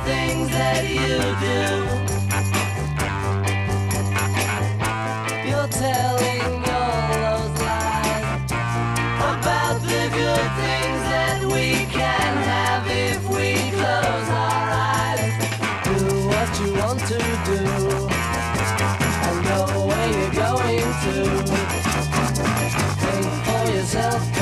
things that you do. You're telling all those lies about the good things that we can have if we close our eyes. Do what you want to do and go where you're going to. Think for yourself.